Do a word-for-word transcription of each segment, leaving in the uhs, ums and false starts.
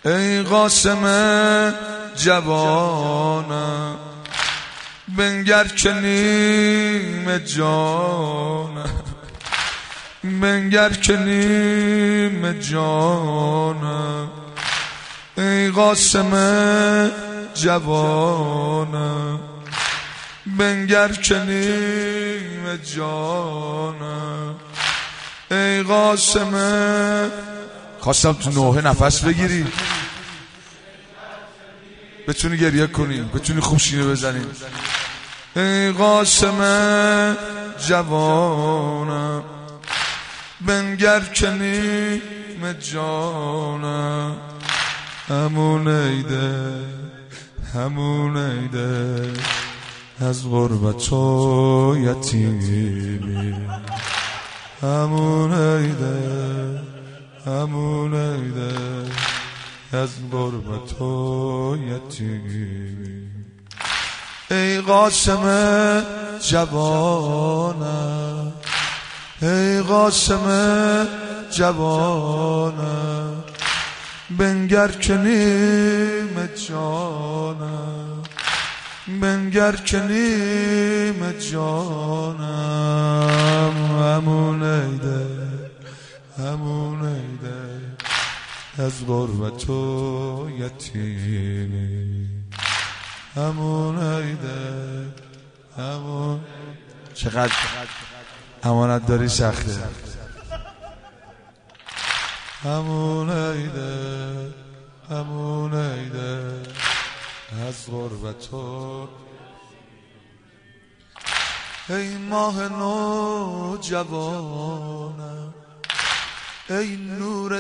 ای قاسم جوانم بنگر که نیم جانم، بنگر که نیم جانم. ای قاسم جوانم بنگر که نیم جانم. ای قاسم، خواستم تو نوحه نفس بگیری، بتونی گریه کنی، بتونی خوب شینه بزنی. ای قاسم جوانم بنگر که نیم جانم. همون ایده همون ایده از غربت و یتیمی، همون ایده همون ایده از غربت و یتیمی. ای قاسم جوانم، ای قاسم جوانم بنگر که نیم جانم، بنگر که نیم جانم. همون ایده همون ایده از غربت و یتیمی، همون ایده همون. چقدر امانت داری سخته. همون ایده همون ایده از غربت و. ای ماه نو جوانم، ای نور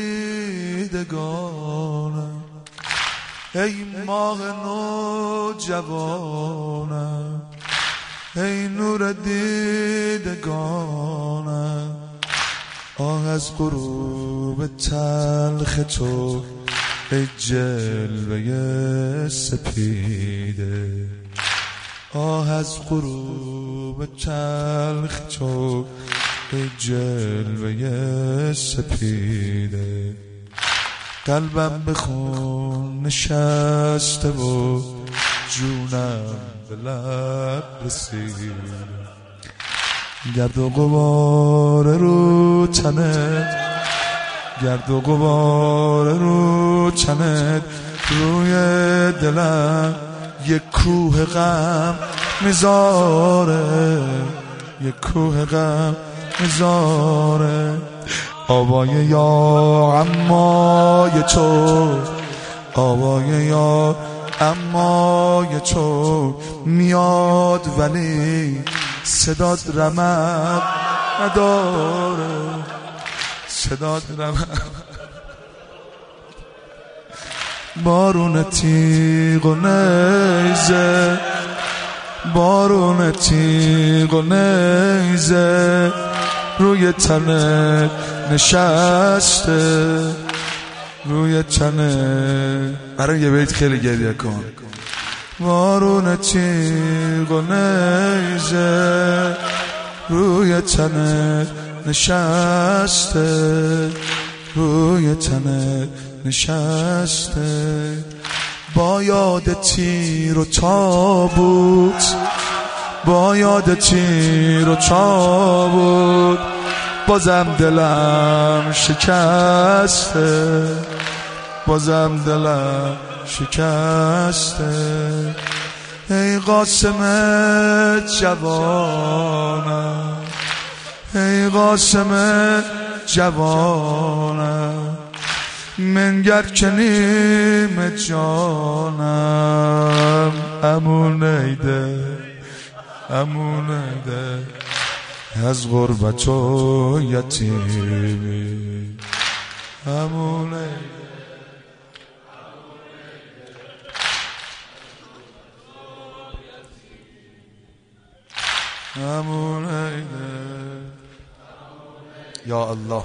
دیدگانم، ای ماه نو جوانم، ای نور دیدگانم. آه از غروب تلخ تو ای جلوه سپیده، آه از غروب تلخ تو ای جلوه سپیده. قلبم به خون نشسته و جونم به لب رسیده. گرد و غبار رو تنت، گرد و غبار رو تنت، روی دلم یک کوه غم میذاره، یک کوه غم میذاره. آوای یا امای تو، آوای یا امای تو میاد ولی صداد رمق نداره، صداد رمق. بارون تیغ و نیزه، بارون تیغ و نیزه روی تنت نشسته، روی تنت. برای یه بیت خیلی گریه کن. بارون تیغ و نیزه روی تنت نشسته، روی تنت نشسته. با یاد تیر و تابوت، با یاد تیر و تابوت بازم دلم شکسته، بازم دلم شکسته. ای قاسم جوانم، ای قاسم جوانم منگر که نیم جانم. امون ایده امون ایده از غربت و یتیمی، امون ایده امون ایده. یا الله.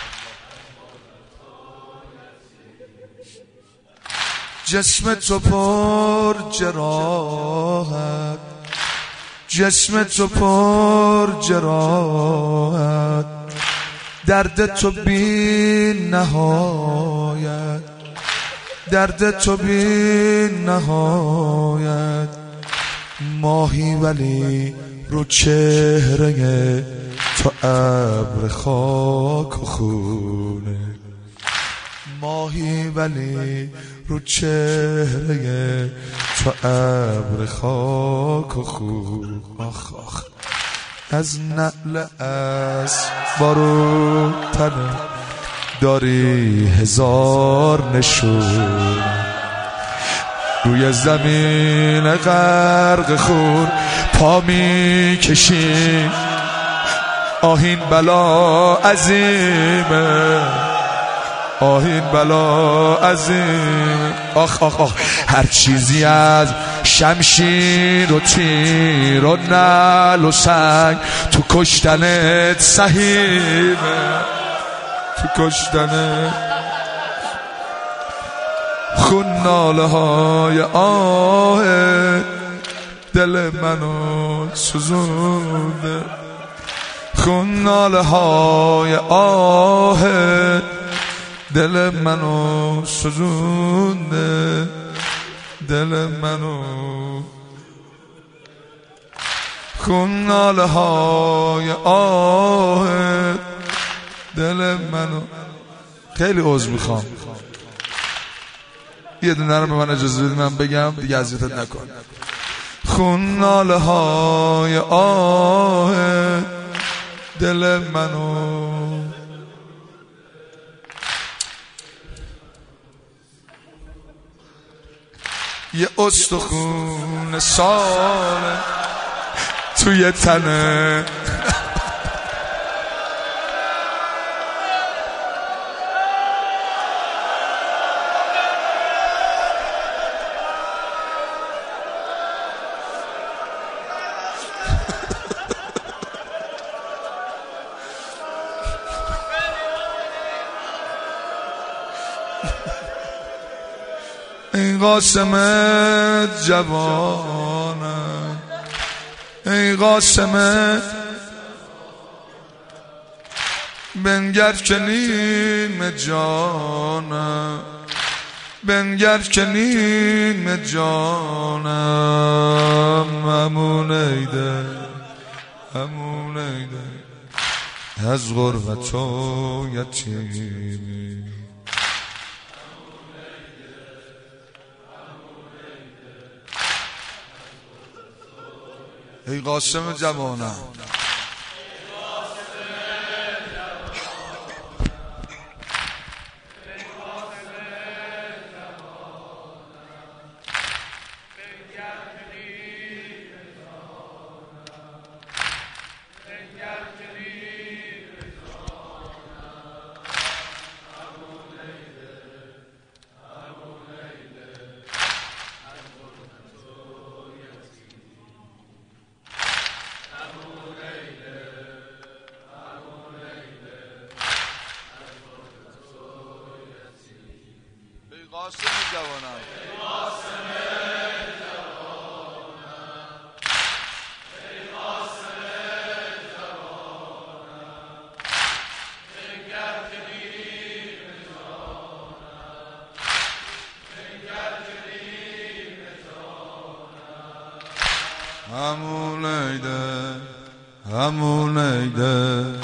جسم تو پر جراحت، جسم تو پر جراحت، درد تو بی نهایت، درد تو بی نهایت، ماهی ولی رو چهره تو ابر خاک و خونه، ماهی ولی رو چهره تو ابر خاک و خونه. آخ آخ از نعل اسبارو تنه داری هزار نشون، روی زمین غرق خون پا می کشی، آهین بلا عظیمه، آهین بلا عظیم. آخ آخ آخ هر چیزی از شمشیر و تیر و نعل و سنگ تو کشتنت سهیمه، تو کشتنت. خون ناله های آه دل منو سوزونده، خون ناله های آه دل منو سوزونده، دل منو. خون ناله های آه دل منو. خیلی عذر میخوام، یه دونه رو به من اجازه بدید من بگم دیگه اذیتت نکن. خون ناله های آه دل منو. یه استخون ساله توی تنه، ای قاسم جوانم، ای قاسم بنگر که نیم جانم، بنگر که نیم جانم، همون ایده همون ایده از غربت و یتیمی. ای قاسم جوانم، قاسم جوانم، ای قاسم جوانم، ای قاسم جوانم، بنگر که نیم جانم، بنگر که نیم جانم، همون ایده همون ایده.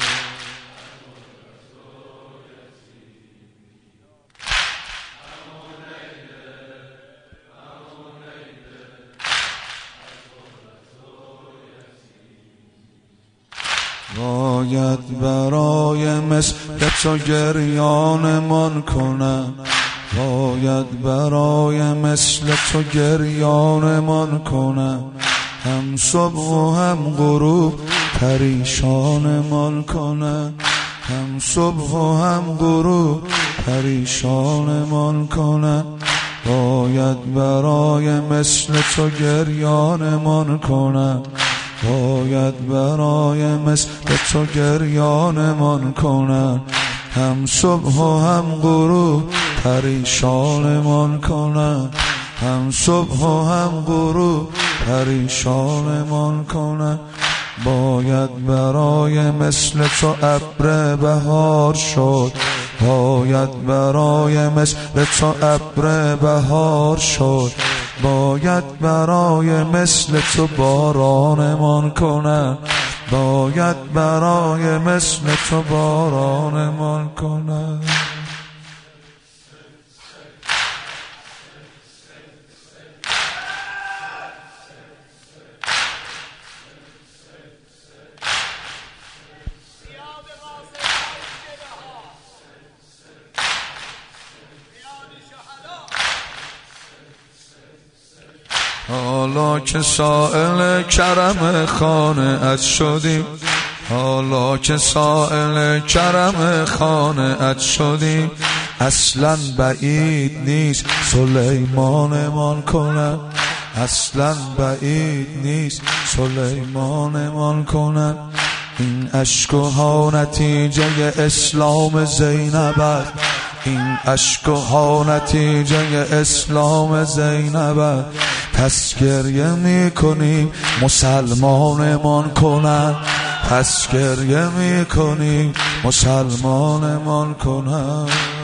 باید برای مثل تو گریانمان کنم، باید برای مثل تو گریانمان کنم، هم صبح و هم غروب پریشانمان کنم، هم صبح و هم غروب پریشانمان کنم. باید برای مثل تو گریانمان کنم، باید برای مثل تو گریانمان کنم، هم صبح و هم غروب پریشانمان کنم، هم صبح و هم غروب پریشانمان کنم. باید برای مثل تو ابر بهار شد، باید برای مثل تو ابر بهار شد، باید برای مثل تو بارانمان کنن، باید برای مثل تو بارانمان کنن. حالا که سائل کرم خانه‌ات شدیم، حالا که سائل کرم خانه‌ات شدیم، اصلا بعید نیست سلیمانمان کنن، اصلا بعید نیست سلیمانمان کنن. این اشک‌ها نتیجه اسلام زینب است، این اشک‌ها نتیجه اسلام زینب است. پس گریه میکنیم مسلمانمان کنن، پس گریه میکنیم مسلمانمان کنن.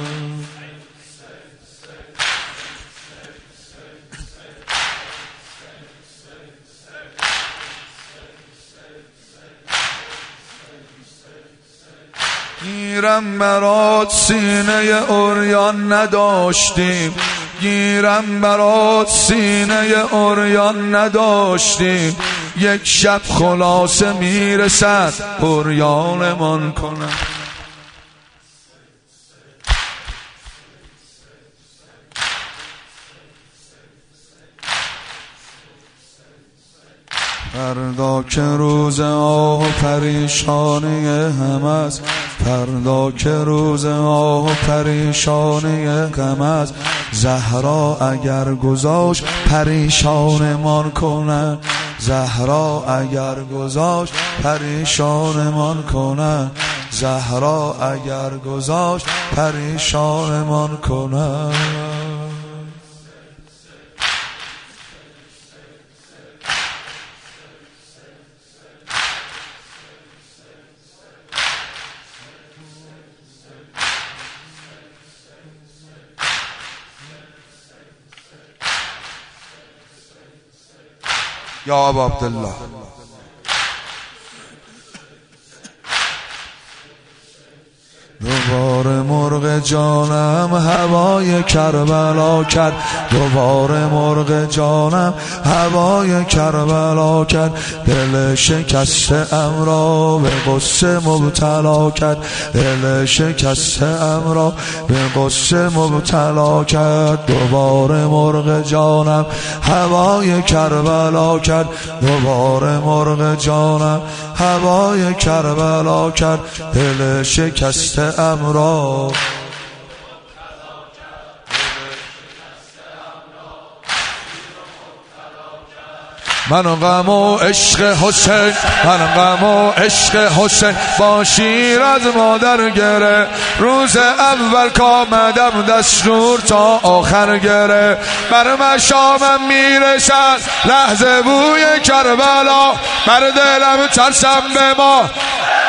گیرم برات سینه عریان نداشتیم، گیرم برات سینه عریان نداشتیم، یک شب خلاصه میرسد عریانمان کنن. فردا که روز آه و پریشانی هم است، فردا که روز آه و پریشانی غم است، زهرا اگر گذاشت پریشانمان کنن، زهرا اگر گذاشت پریشانمان کنن، زهرا اگر گذاشت پریشانمان کنن. یا ابا عبدالله دوباره مرغ جانم هوای کربلا کرد، دوباره مرغ جانم هوای کربلا کرد، دل شکسته ام را به غصه مبتلا کرد، دل شکسته ام را به غصه مبتلا کرد. دوباره مرغ جانم هوای کربلا کرد، دوباره مرغ جانم هوای کربلا کرد، دل شکسته امرا. من غم و عشق حسین، من غم و عشق حسین با شیر از مادر گره، روز اول کامدم دستور تا آخر گره، بر مشامم میرسد لحظه بوی کربلا، بر دلم ترسم به ما